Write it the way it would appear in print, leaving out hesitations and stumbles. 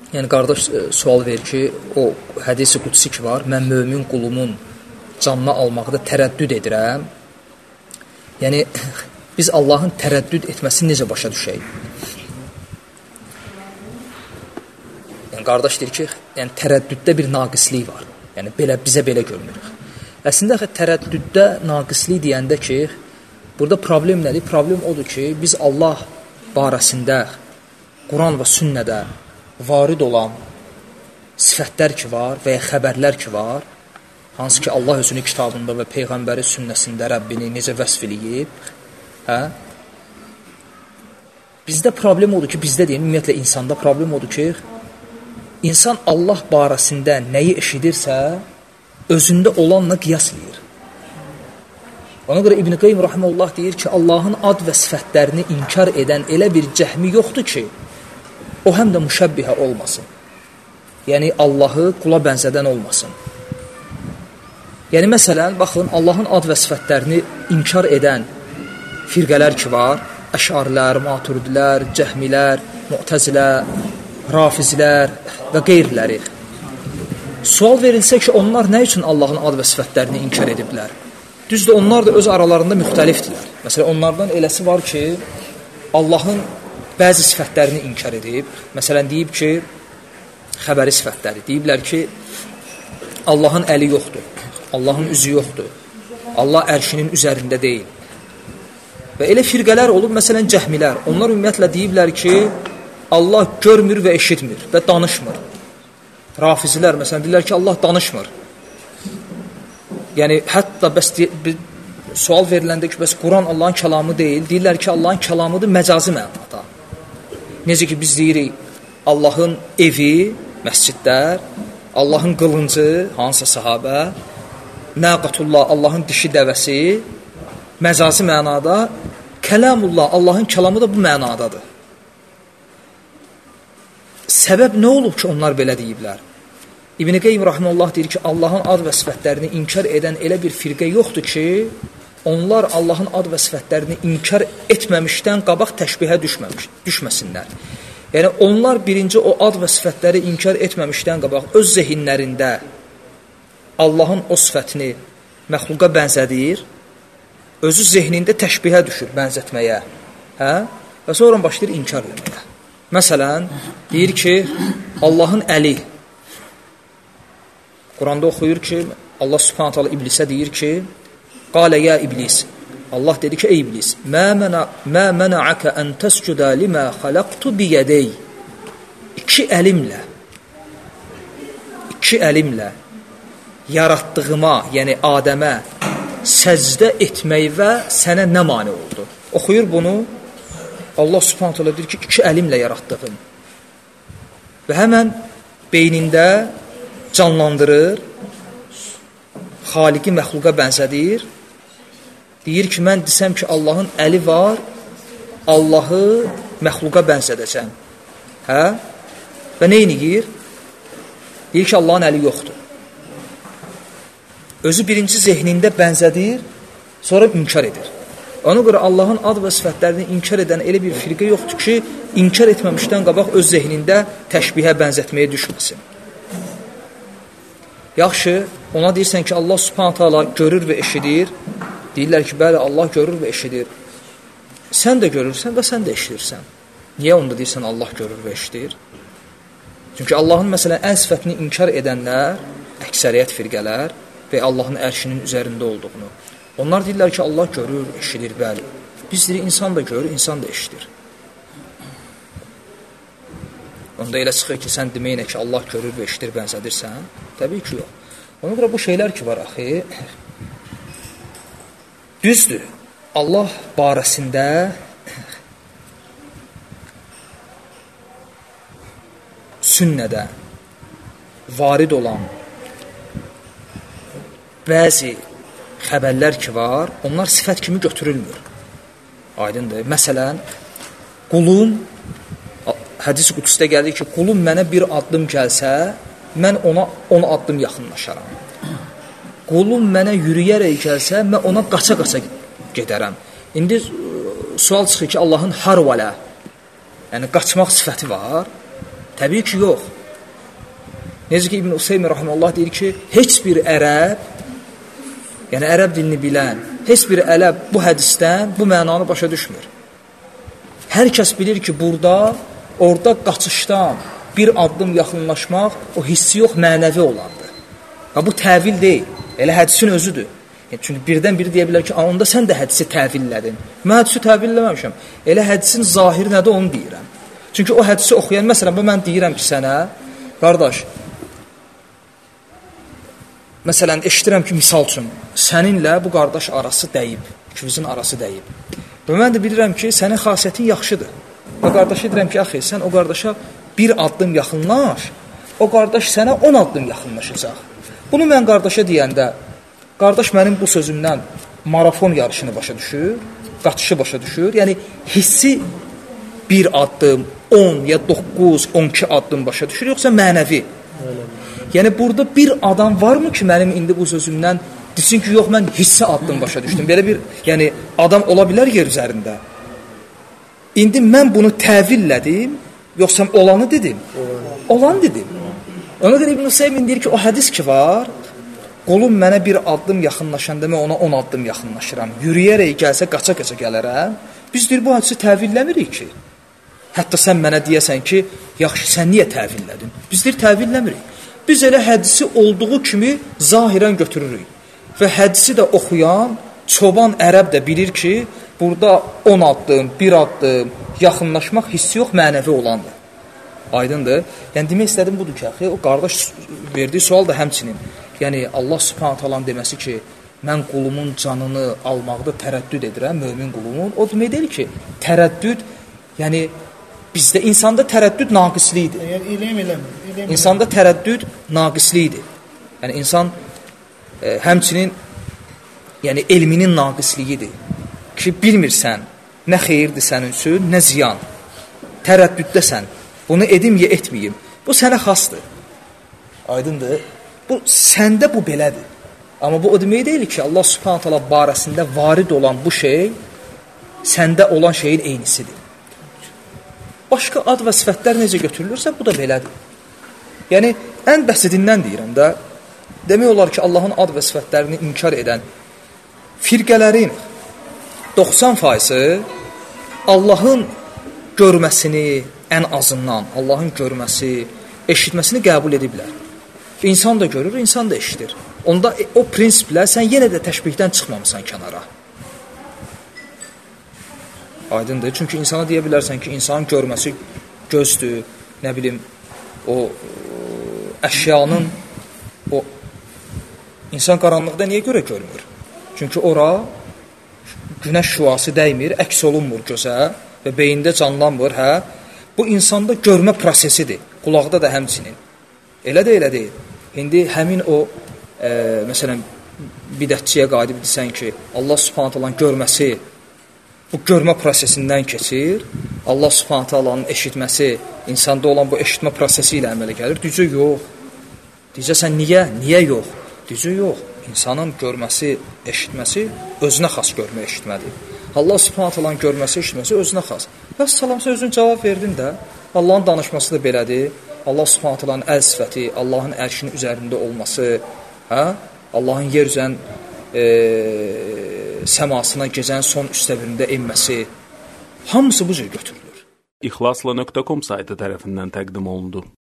Yəni qardaş sual verir ki, o hədis-i qudsi ki var, mən mömin qulumun canını almaqda tərəddüd edirəm. Yəni biz Allahın tərəddüd etməsini necə başa düşək? Yəni qardaş deyir ki, yəni tərəddüddə bir naqislik var. Yəni bizə belə görünür. Əslində tərəddüddə naqislik deyəndə ki, burada problem nədir? Problem odur ki, biz Allah barəsində Quran və sünnədə varid olan sifətlər ki var və ya xəbərlər ki var, hansı ki Allah özünü kitabında və Peyğəmbəri sünnəsində Rəbbini necə vəsf eləyib, bizdə problem odur ki, bizdə deyim, ümumiyyətlə insanda problem odur ki, insan Allah barəsində nəyi eşidirsə, özündə olanla qiyas edir. Ona görə İbn Qayyim rahimehullah deyir ki, Allahın ad və sifətlərini inkar edən elə bir cəhmi yoxdur ki, o həm də müşəbbihə olmasın. Yəni Allahı qula bənzədən olmasın. Yəni məsələn, baxın, Allahın ad və sifətlərini inkar edən firqələr ki var, Əşarilər, Maturidilər, Cəhmilər, Mu'təzilər, Rafizlər və qeyriləri. Sual verilsə ki, onlar nə üçün Allahın ad və sifətlərini inkar ediblər? Düzdür, onlar da öz aralarında müxtəlifdirlər. Məsələn, onlardan eləsi var ki, Allahın bəzi sifətlərini inkar edib. Məsələn, deyib ki, xəbəri sifətləri. Deyiblər ki, Allahın əli yoxdur, Allahın üzü yoxdur, Allah ərşinin üzərində deyil. Və elə firqələr olub, məsələn, cəhmilər. Onlar ümumiyyətlə deyiblər ki, Allah görmür və eşitmir və danışmır. Rafizilər, məsələn, deyirlər ki, Allah danışmır. Yəni, hətta sual veriləndə ki, bəs Quran Allahın kəlamı deyil, deyirlər ki, Allahın kəlamıdır məcazi mənada. Necə ki, biz deyirik, Allahın evi, məscidlər, Allahın qılıncı, hansısa sahabə, Nəqatullah, Allahın dişi dəvəsi, məcazi mənada, Kəlamullah, Allahın kəlamı da bu mənadadır. Səbəb nə olub ki, onlar belə deyiblər? İbn Qayyim rahimehullah deyir ki, Allahın ad və sifətlərini inkar edən elə bir firqə yoxdur ki, onlar Allahın ad və sifətlərini inkar etməmişdən qabaq təşbihə düşməsinlər. Yəni, onlar birinci o ad və sifətləri inkar etməmişdən qabaq öz zehinlərində Allahın o sifətini məxluqa bənzədir, özü zehnində təşbihə düşür, bənzətməyə. Və sonra başlayır inkar etməyə. Məsələn, deyir ki, Allahın əli. Quranda oxuyur ki, Allah subhanət hala iblisə deyir ki, qalə ya iblis. Allah dedi ki, ey iblis, mə mənəəkə ən təscüdə limə xaləqtu biyədey. İki əlimlə yaratdığıma, yəni Adəmə səcdə etməkvə sənə nə mani oldu? Oxuyur bunu, Allah subhanət hala deyir ki, iki əlimlə yaratdığım. Və həmən beynində canlandırır, xaliqi məxluqa bənzədir, deyir ki, mən desəm ki, Allahın əli var, Allahı məxluqa bənzədəcəm. Və nə inir? Deyir ki, Allahın əli yoxdur. Özü birinci zehnində bənzədir, sonra inkar edir. Ona görə Allahın ad və sifətlərini inkar edən elə bir firqə yoxdur ki, inkar etməmişdən qabaq öz zehnində təşbihə bənzətməyə düşməsin. Yaxşı, ona deyirsən ki, Allah subhanət hala görür və eşidir. Deyirlər ki, bəli, Allah görür və eşidir. Sən də görürsən və sən də eşidirsən. Niyə onda deyirsən Allah görür və eşidir? Çünki Allahın məsələn ən sifətini inkar edənlər, əksəriyyət firqələr və Allahın ərşinin üzərində olduğunu. Onlar deyirlər ki, Allah görür, eşidir, bəli. Biz deyirik, insan da görür, insan da eşidir. Onda elə çıxır ki, sən deməyinə ki, Allah görür və eşidir, bənzədirsən. Təbii ki, yox. Ona görə bu şeylər ki var, axı, düzdür. Allah barəsində sünnədə varid olan bəzi xəbərlər ki var, onlar sifət kimi götürülmür. Aydındır. Məsələn, qulum, hədis-i qudusda gəlir ki, qulum mənə bir addım gəlsə, mən ona 10 addım yaxınlaşaram. Qulum mənə yürüyərək gəlsə, mən ona qaça-qaça gedərəm. İndi sual çıxır ki, Allahın harvalə, yəni qaçmaq sifəti var. Təbii ki, yox. Necə ki, İbn Useymin rahimehullah deyir ki, heç bir ərəb, yəni ərəb dilini bilən, heç bir ərəb bu hədisdən bu mənanı başa düşmür. Hər kəs bilir ki, orada qaçışdan bir addım yaxınlaşmaq o hissi yox, mənəvi olandır. Və bu təvil deyil, elə hədisin özüdür. Çünki birdən biri deyə bilər ki, onda sən də hədisi təvillədin. Mən hədisi təvilleməmişəm. Elə hədisin zahiri nədir onu deyirəm. Çünki o hədisi oxuyan, məsələn, mən deyirəm ki, sənə, qardaş, məsələn, eşidirəm ki, misal üçün, səninlə bu qardaş arası dəyib, ikimizin arası dəyib. Və mən də bilirəm ki, sənin xasiyyətin yaxşıdır. Və qardaşa deyirəm ki, axı, sən o qardaşa bir addım yaxınlaş, o qardaş sənə 10 addım yaxınlaşacaq. Bunu mən qardaşa deyəndə, qardaş mənim bu sözümdən marafon yarışını başa düşür, qaçışı başa düşür. Yəni, hissi bir addım, 10 ya 9, 12 addım başa düşür, yoxsa mənəvi. Yəni, burada bir adam varmı ki, mənim indi bu sözümdən desin ki, yox, mən hissi addım başa düşdüm. Belə bir, yəni, adam ola bilər yer üzərində. İndi mən bunu təvillədim, yoxsa olanı dedim? Olan dedim. Ona görə İbn Useymin deyir ki, o hədis ki var, qolum mənə bir addım yaxınlaşanda mən ona 10 addım yaxınlaşıram. Yürüyərək gəlsə, qaça-qaça gələrəm. Biz deyir, bu hədisi təvilləmirik ki. Hətta sən mənə deyəsən ki, yaxşı, sən niyə təvillədin? Biz deyir, təvilləmirik. Biz elə hədisi olduğu kimi zahirən götürürük. Və hədisi də oxuyan, çoban ərəb də bilir ki, burada 10 addım, 1 addım, yaxınlaşmaq hissi yox, mənəvi olandır. Aydındır. Yəni, demək istədim budur ki, axı, o qardaş verdiyi sual da həmçinin. Yəni, Allah subhanət alanın deməsi ki, mən qulumun canını almaqda tərəddüd edirəm, mömin qulumun. O demək deyil ki, tərəddüd, yəni, bizdə insanda tərəddüd naqislidir. İnsanda tərəddüd naqislidir. Yəni, insan həmçinin yəni, elminin naqisliyidir. Ki, bilmirsən, nə xeyirdir sənin üçün, nə ziyan. Tərəddüddəsən. Bunu edim ya etməyim. Bu sənə xasdır. Aydındır. Bu, səndə bu belədir. Amma bu o demək deyil ki, Allah subhanət hala barəsində varid olan bu şey səndə olan şeyin eynisidir. Başqa ad və sifətlər necə götürülürsə, bu da belədir. Yəni, ən bəsidindən deyirəm də, demək olar ki, Allahın ad və sifətlərini inkar edən firqələrin 90%-ı Allahın görməsini, ən azından Allahın görməsi, eşitməsini qəbul ediblər. İnsan da görür, insan da eşitir. Onda o prinsiplə sən yenə də təşbihdən çıxmamısan kənara. Aydındır. Çünki insana deyə bilərsən ki, insanın görməsi gözdür, nə bilim, o əşyanın, o insan qaranlıqda niyə görə görmür? Çünki ora günəş şüası dəymir, əks olunmur gözə və beyində canlanmır, hə? Bu insanda görmə prosesidir, qulaqda da həmçinin. Elə deyil. İndi həmin o, məsələn, bidətçiyə qayıdıb desən ki, Allah subhanət alanın görməsi bu görmə prosesindən keçir, Allah subhanət alanın eşitməsi, insanda olan bu eşitmə prosesi ilə əmələ gəlir. Düzü yox. Deyəcəksən, niyə? Niyə yox? Düzü yox. İnsanın görməsi, eşitməsi özünə xas görmə, eşitmədir. Allah subhanət alanın görməsi, eşitməsi özünə xas. Və salamsa özün cavab verdin də, Allahın danışması da belədir. Allah subhanət alanın əl sifəti, Allahın ərşinin üzərində olması, hə? Allahın yer üzən səmasına gecənin son üstəvirində enməsi, hamısı bu cür götürülür. İxlasla.com saytı tərəfindən təqdim olundu.